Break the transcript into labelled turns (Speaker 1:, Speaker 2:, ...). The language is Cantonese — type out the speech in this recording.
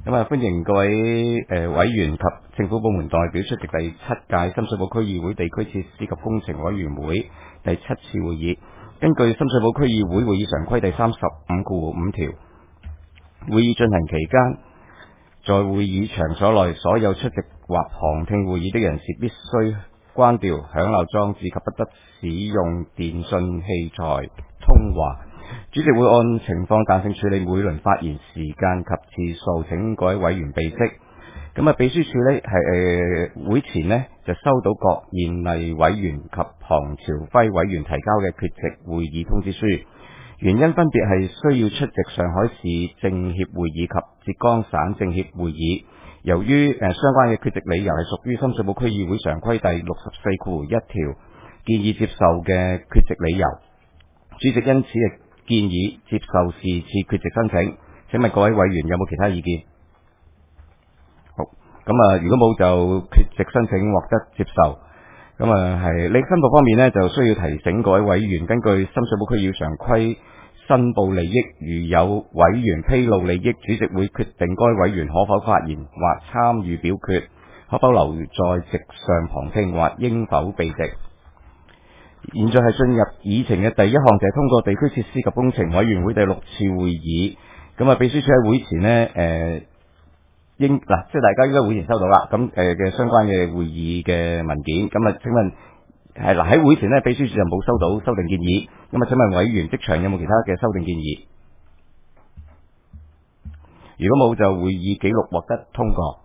Speaker 1: 咁歡迎各位委員及政府部門代表出席第7屆深水埗區議會地區設施及工程委員會第7次會議。根據深水埗區議會會議常規第35.5條，會議進行期間，在會議場所內所有出席或旁聽會議的人士必須關掉響鬧裝置及不得使用電訊器材通話。主席會按情況彈性處理每輪發言時間及次數，請各位委員備悉。秘書處呢係會前呢就收到各現例委員及龐朝輝委員提交嘅缺席會議通知書，原因分別係需要出席上海市政協會議及浙江省政協會議。由於相關嘅缺席理由係屬於深水埗區議會常規第64.1條建議接受嘅缺席理由，主席因此建議接受是次缺席申請。請問各位委員有冇其他意見？好，如果冇就缺席申請獲得接受。係利益申報方面呢，就需要提醒各位委員，根據深水埗區議會常規申報利益，如有委員披露利益，主席會決定該委員可否發言或參與表決，可否留在席上旁聽或應否避席。現在係進入議程嘅第一項，就係通過地區設施及工程委員會第6次會議。秘書處喺會前呢，即係大家應該會前收到啦。嘅相關嘅會議嘅文件。請問喺會前呢，秘書處就冇收到修訂建議。請問委員即場有冇其他嘅修訂建議？如果冇就會議記錄獲得通過。